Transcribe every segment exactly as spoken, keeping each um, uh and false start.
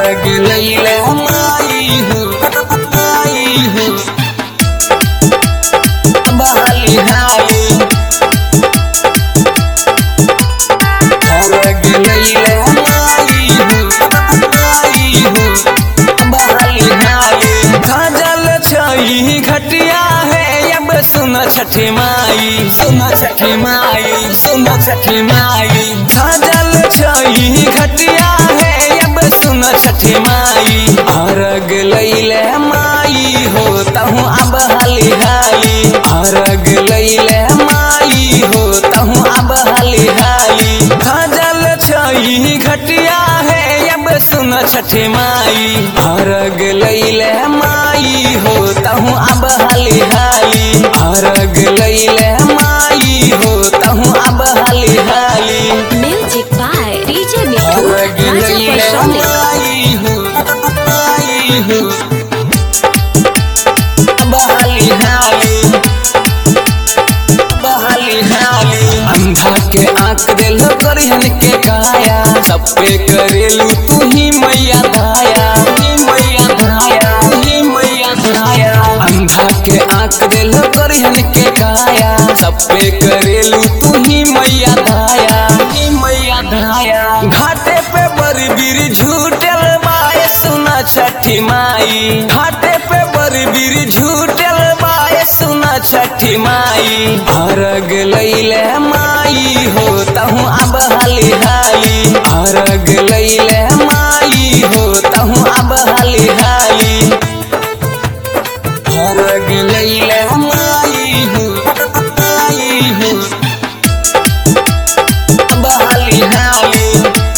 अर्घ लैले माई हो माई हो बहाली हाली अर्घ लैले माई हो माई हो बहाली हाली खाजल छई घटिया है अब सुन छठी माई सुन छठी माई सुन छठी माई खाजल छई घटिया है अब सुन छठी माई अर्घ लैले माई हो तहु अब हाली हाली अर्घ लैले माई हो तहु अब हाली हाली खाजल छई घटिया है अब सुन छठी माई अर्घ लैले माई हो तहु अब हाली हाली अर्घ लैले माई हो तहु अब हाली हाली म्यूजिक बाय डीजे मिठू अर्घ राजा लैले परसोनी। माई हो माई हो बहाली हाली बहाली हाली अंधा के आंख देलो करियन के काया सब पे करेलू तू ही मैया दाया तू ही मैया दाया तू ही मैया दाया अंधा के आंख देलो करियन के काया सब पे करेलू तू ही मैया दाया तू ही मैया दाया घाटे पे बरबीर झूठल बाए सुना छठी माई घाटे पे बरबीर झूठल बाए सुना छठी माई अर्घ लैले माई हो तहु अब हाली हाली अर्घ लैले माई हो तहु अब हाली हाली अर्घ लैले माई हो माई हो बहाली हाली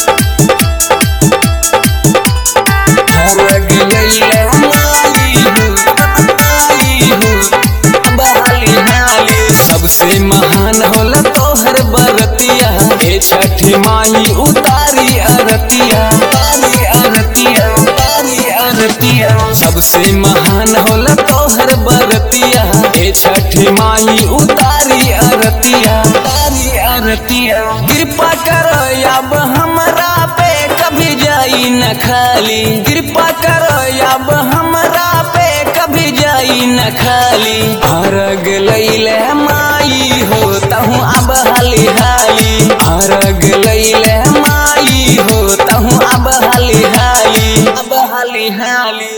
अर्घ लैले माई हो माई हो बहाली हाली सबसे महान होला तोहर बरतिया हे छठी माई उतारी अरतिया उतारी अरतिया उतारी अरतिया सबसे महान होला तोहर बरतिया हे छठी माई उतारी अरतिया उतारी अरतिया कृपा करो अब हमरा पे कभी जाई न खाली कृपा करो अब हमरा पे कभी जाई न खाली अर्घ लैले माई हो तहु अब हाली हाली अर्घ लैले माई हो तहु अब हाली हाली अब हाली हाली